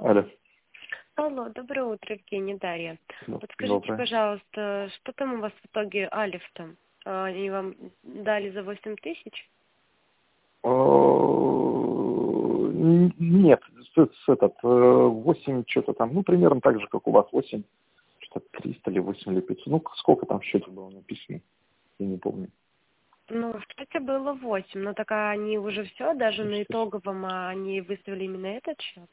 Алло. Алло, доброе утро, Евгений, Дарья. Подскажите, Доброе. пожалуйста, что там у вас в итоге Алиф-то? Они вам дали за 8 тысяч? Нет, этот 8 что-то там, ну, примерно так же, как у вас, 8, что-то 300 или 8 или 500. Ну, сколько там в счете было написано, я не помню. Ну, в счете было 8, но так они уже все, даже на 6 тысяч. итоговом, они выставили именно этот счет?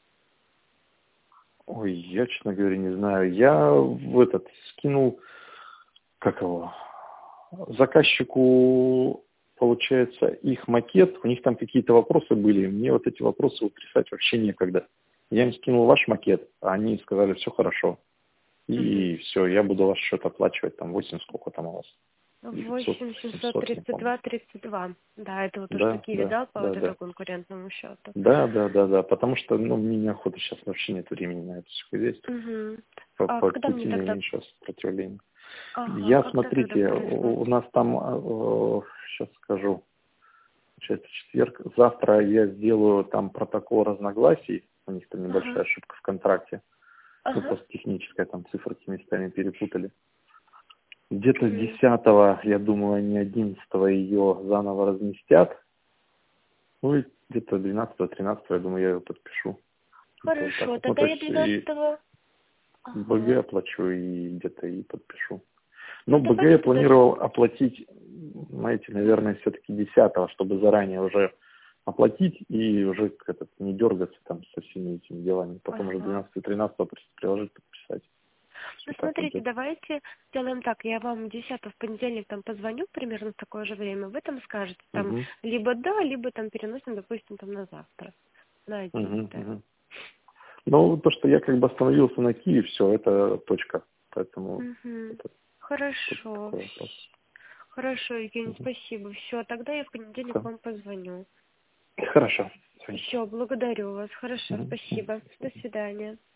Ой, я, честно говоря, не знаю. Я в этот скинул, как его, заказчику, получается, их макет, у них там какие-то вопросы были, мне вот эти вопросы утрясать вообще некогда. Я им скинул ваш макет, а они сказали, все хорошо. И все, я буду ваш счет оплачивать, там 8, сколько там у вас? Или 500, 8 700, не помню. 732,32. Да, это вот то, что Да, Киви да, дал по да, вот да. этому конкурентному счету. Да, потому что, ну, мне неохота сейчас, вообще нет времени на это все хозяйство. Угу. А По когда мне пути не тогда... имею сейчас сопротивления. Ага, Я, когда тогда смотрите, проснусь? у нас там, сейчас скажу, получается четверг, завтра я сделаю там протокол разногласий, у них там небольшая Ага, ошибка в контракте, ну, ага. просто техническая, там циферки местами перепутали. Где-то Угу. 10-го, я думаю, они 11-го ее заново разместят, ну и где-то 12-13, я думаю, я ее подпишу. Это вот так Хорошо, вот. Ну, тогда то я есть и 12-го... БГ Ага. оплачу и где-то и подпишу. Но Ну, БГ я давайте даже... планировал оплатить, знаете, наверное, все-таки 10-го, чтобы заранее уже оплатить и уже не дергаться там со всеми этими делами. Потом уже Ага. 12-13 приложить, подписать. Ну, Все так смотрите, пойдет. давайте сделаем так. Я вам 10 в понедельник там позвоню примерно в такое же время. Вы там скажете там Угу, либо да, либо там переносим, допустим, там на завтра. На угу, 11. угу. Ну, то, что я как бы остановился на Киеве, все, это точка. Поэтому Угу. это тут Хорошо. такой вопрос. Хорошо, Евгений, Угу. спасибо. Все, тогда я в понедельник Все. вам позвоню. Хорошо. Звоните. Все, благодарю вас. Хорошо, Угу. спасибо. До свидания.